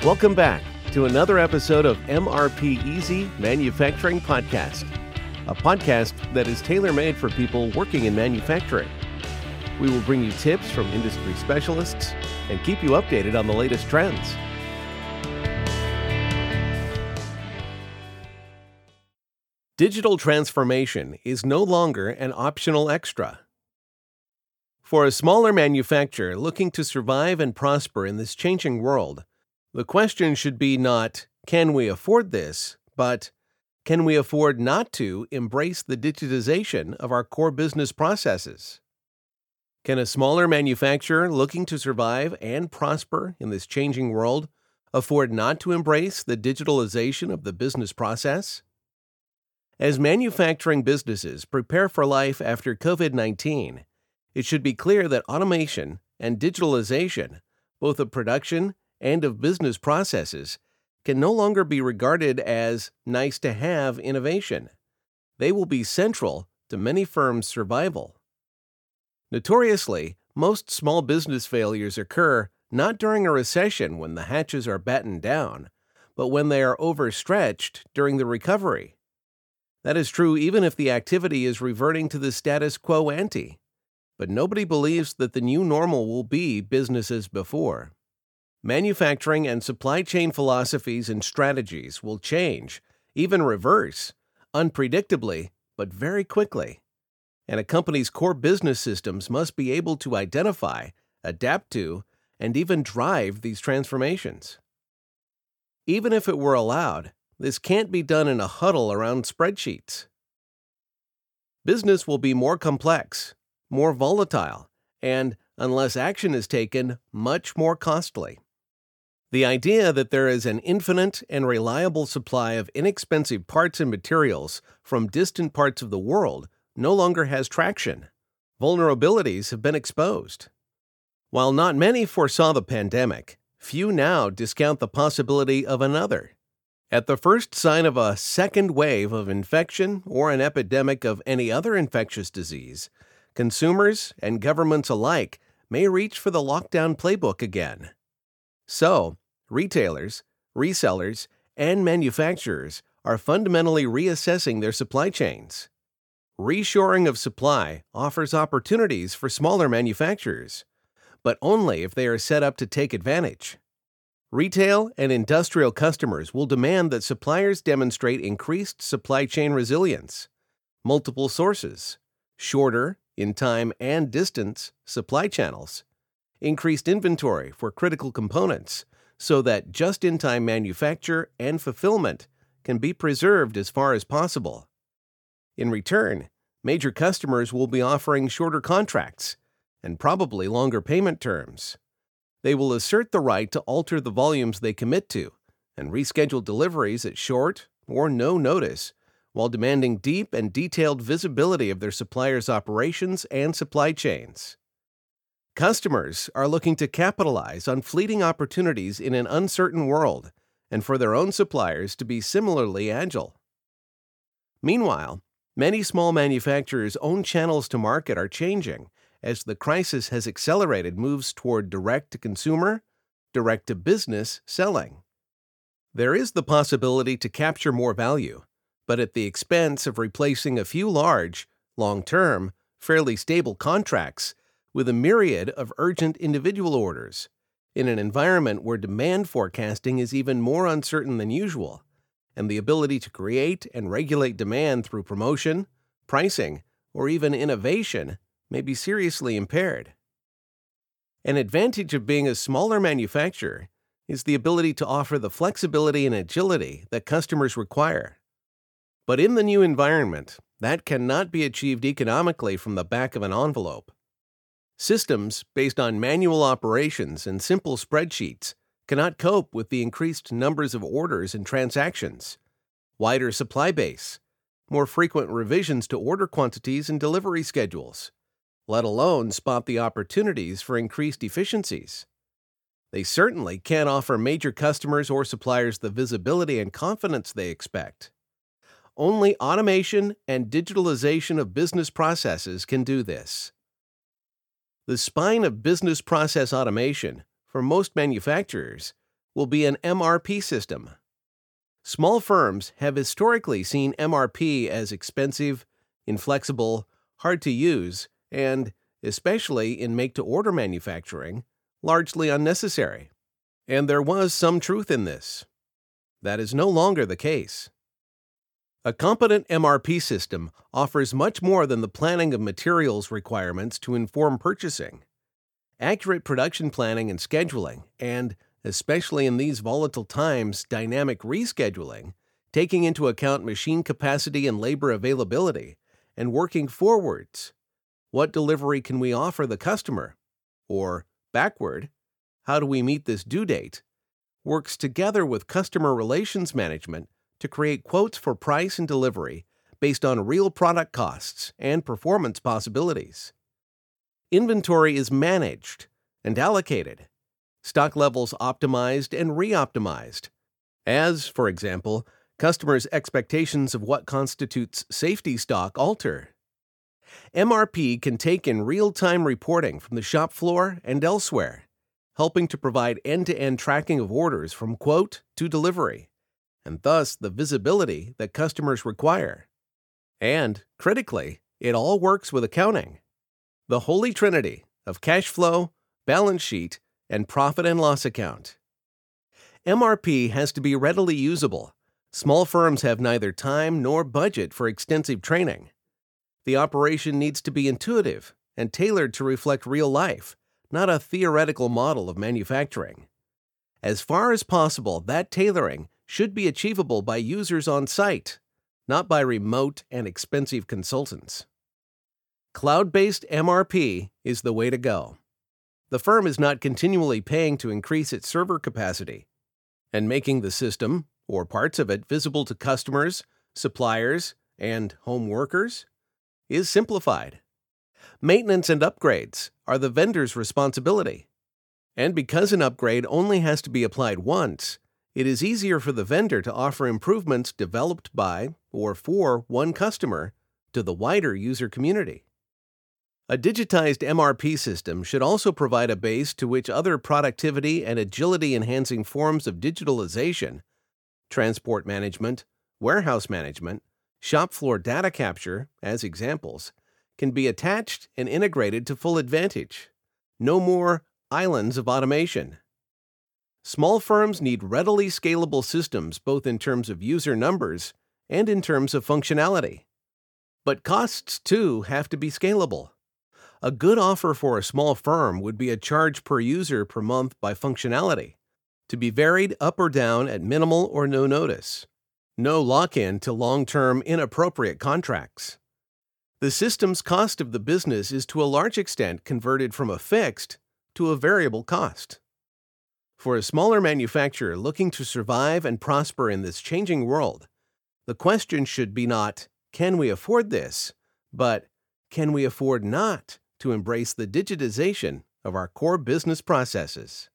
Welcome back to another episode of MRP Easy Manufacturing Podcast, a podcast that is tailor-made for people working in manufacturing. We will bring you tips from industry specialists and keep you updated on the latest trends. Digital transformation is no longer an optional extra. For a smaller manufacturer looking to survive and prosper in this changing world, the question should be not, can we afford this, but can we afford not to embrace the digitization of our core business processes? Can a smaller manufacturer looking to survive and prosper in this changing world afford not to embrace the digitalization of the business process? As manufacturing businesses prepare for life after COVID-19, it should be clear that automation and digitalization, both of production and of business processes, can no longer be regarded as nice-to-have innovation. They will be central to many firms' survival. Notoriously, most small business failures occur not during a recession when the hatches are battened down, but when they are overstretched during the recovery. That is true even if the activity is reverting to the status quo ante, but nobody believes that the new normal will be business as before. Manufacturing and supply chain philosophies and strategies will change, even reverse, unpredictably, but very quickly. And a company's core business systems must be able to identify, adapt to, and even drive these transformations. Even if it were allowed, this can't be done in a huddle around spreadsheets. Business will be more complex, more volatile, and, unless action is taken, much more costly. The idea that there is an infinite and reliable supply of inexpensive parts and materials from distant parts of the world no longer has traction. Vulnerabilities have been exposed. While not many foresaw the pandemic, few now discount the possibility of another. At the first sign of a second wave of infection or an epidemic of any other infectious disease, consumers and governments alike may reach for the lockdown playbook again. So, retailers, resellers, and manufacturers are fundamentally reassessing their supply chains. Reshoring of supply offers opportunities for smaller manufacturers, but only if they are set up to take advantage. Retail and industrial customers will demand that suppliers demonstrate increased supply chain resilience, multiple sources, shorter, in time and distance, supply channels, increased inventory for critical components so that just-in-time manufacture and fulfillment can be preserved as far as possible. In return, major customers will be offering shorter contracts and probably longer payment terms. They will assert the right to alter the volumes they commit to and reschedule deliveries at short or no notice, while demanding deep and detailed visibility of their suppliers' operations and supply chains. Customers are looking to capitalize on fleeting opportunities in an uncertain world and for their own suppliers to be similarly agile. Meanwhile, many small manufacturers' own channels to market are changing as the crisis has accelerated moves toward direct-to-consumer, direct-to-business selling. There is the possibility to capture more value, but at the expense of replacing a few large, long-term, fairly stable contracts with a myriad of urgent individual orders, in an environment where demand forecasting is even more uncertain than usual, and the ability to create and regulate demand through promotion, pricing, or even innovation may be seriously impaired. An advantage of being a smaller manufacturer is the ability to offer the flexibility and agility that customers require. But in the new environment, that cannot be achieved economically from the back of an envelope. Systems based on manual operations and simple spreadsheets cannot cope with the increased numbers of orders and transactions, wider supply base, more frequent revisions to order quantities and delivery schedules, let alone spot the opportunities for increased efficiencies. They certainly can't offer major customers or suppliers the visibility and confidence they expect. Only automation and digitalization of business processes can do this. The spine of business process automation, for most manufacturers, will be an MRP system. Small firms have historically seen MRP as expensive, inflexible, hard to use, and, especially in make-to-order manufacturing, largely unnecessary. And there was some truth in this. That is no longer the case. A competent MRP system offers much more than the planning of materials requirements to inform purchasing. Accurate production planning and scheduling, and, especially in these volatile times, dynamic rescheduling, taking into account machine capacity and labor availability, and working forwards. What delivery can we offer the customer? Or, backward, how do we meet this due date? Works together with customer relations management to create quotes for price and delivery based on real product costs and performance possibilities. Inventory is managed and allocated, stock levels optimized and re-optimized, as, for example, customers' expectations of what constitutes safety stock alter. MRP can take in real-time reporting from the shop floor and elsewhere, helping to provide end-to-end tracking of orders from quote to delivery, and thus the visibility that customers require. And, critically, it all works with accounting. The holy trinity of cash flow, balance sheet, and profit and loss account. MRP has to be readily usable. Small firms have neither time nor budget for extensive training. The operation needs to be intuitive and tailored to reflect real life, not a theoretical model of manufacturing. As far as possible, that tailoring should be achievable by users on site, not by remote and expensive consultants. Cloud-based MRP is the way to go. The firm is not continually paying to increase its server capacity, and making the system, or parts of it, visible to customers, suppliers, and home workers is simplified. Maintenance and upgrades are the vendor's responsibility. And because an upgrade only has to be applied once, it is easier for the vendor to offer improvements developed by or for one customer to the wider user community. A digitized MRP system should also provide a base to which other productivity and agility-enhancing forms of digitalization, transport management, warehouse management, shop floor data capture, as examples, can be attached and integrated to full advantage. No more islands of automation. Small firms need readily scalable systems both in terms of user numbers and in terms of functionality. But costs, too, have to be scalable. A good offer for a small firm would be a charge per user per month by functionality, to be varied up or down at minimal or no notice. No lock-in to long-term inappropriate contracts. The system's cost of the business is to a large extent converted from a fixed to a variable cost. For a smaller manufacturer looking to survive and prosper in this changing world, the question should be not, can we afford this, but can we afford not to embrace the digitization of our core business processes?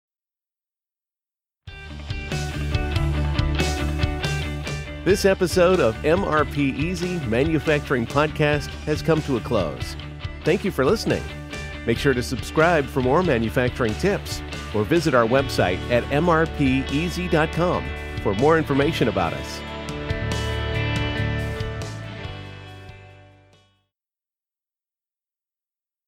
This episode of MRP Easy Manufacturing Podcast has come to a close. Thank you for listening. Make sure to subscribe for more manufacturing tips or visit our website at mrpeasy.com for more information about us.